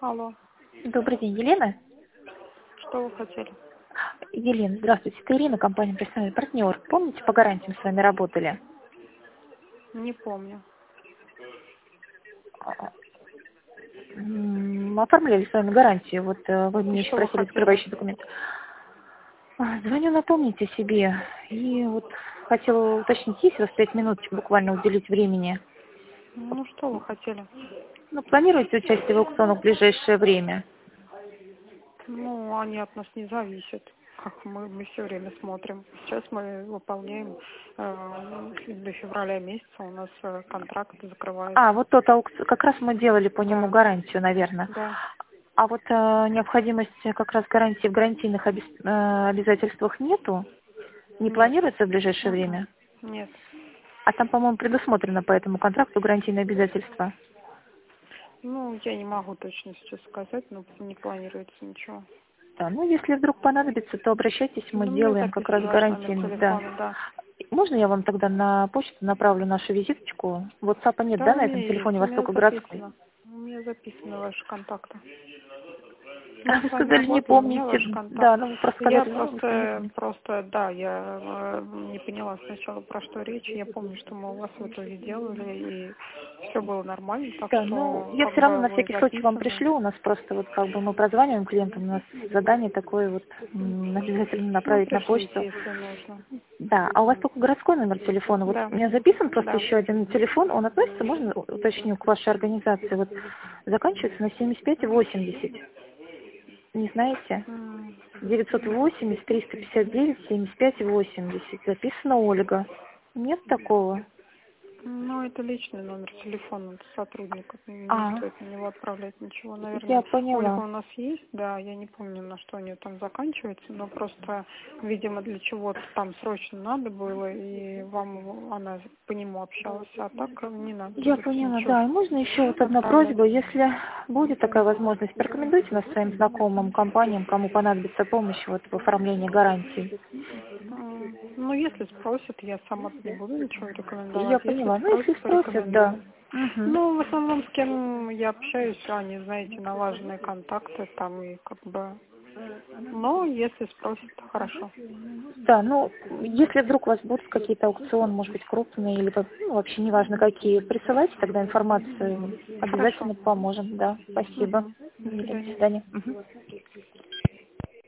Алло, Добрый день, Елена. что вы хотели? Елена, здравствуйте. Это Ирина, компания «Профессиональный партнер». Помните, по гарантии мы с вами работали? Не помню. Оформляли с вами гарантию. Вот вы И мне еще что вы просили хотели? закрывающий документ. Звоню напомнить о себе. И вот хотела уточнить, есть у вас 5 минут буквально уделить времени? Ну, что вы хотели? Ну, планируете участие в аукционах в ближайшее время? Ну, они от нас не зависят. Как мы все время смотрим. Сейчас мы выполняем до февраля месяца у нас контракт закрывается. Вот тот аукцион, как раз мы делали по нему Да, гарантию, наверное. да. А вот необходимости как раз гарантии в гарантийных обязательствах нету? Не Нет. планируется в ближайшее Мгм. время? Нет. А там, по-моему, предусмотрено по этому контракту гарантийные обязательства. Ну, я не могу точно сейчас сказать, но не планируется ничего. Да, ну если вдруг понадобится, то обращайтесь, мы Ну, у меня делаем как раз записан ваш номер гарантийный, да. телефона, да. Можно я вам тогда на почту направлю нашу визиточку? WhatsApp нет, Да, да, у на этом меня есть, телефоне у меня Востокогородской? записано. У меня записаны ваши контакты. Мы с вами Сказали, не работаем, у меня помните. ваш контакт. Да, ну вы просто Я сказали, ну, что не просто, помните. да, я не поняла сначала, про что речь. Я помню, что мы у вас в итоге делали, и все было нормально, так Да, ну, что я как все равно бы на вы всякий случай вам записаны. пришлю. У нас просто вот как бы мы прозваниваем клиентам, у нас задание такое вот обязательно Ну, направить на пришлите, почту. если нужно. Да, а у вас только городской номер телефона. Вот Да, у меня записан просто да. еще один телефон. Он относится, можно уточню, к вашей организации? Вот заканчивается на 7580. Не знаете? М, 980-359-7580. Записана Ольга. Нет такого? Ну, это личный номер телефона сотрудника. Не А, стоит на него отправлять ничего. я Наверное, Ольга поняла. у нас есть, да, я не помню, на что у нее там заканчивается, но просто, видимо, для чего-то там срочно надо было, и она по нему общалась, а так не надо Я больше поняла, ничего да. И можно еще вот одна отправлять. просьба. Если будет такая возможность, порекомендуйте нас своим знакомым, компаниям, кому понадобится помощь вот в оформлении гарантий. Ну, если спросят, я сама не буду ничего Я рекомендовать. Если поняла. Ну, если спросят, спросят, да. порекомендую. Угу. Ну, в основном, с кем я общаюсь, они, знаете, налаженные контакты там и как бы... Но если спросят, то хорошо. Да, ну, если вдруг у вас будут какие-то аукционы, может быть, крупные или вообще неважно какие, присылайте тогда информацию, Хорошо. обязательно поможем, да. Спасибо. Мгм. До До свидания. свидания. Мгм.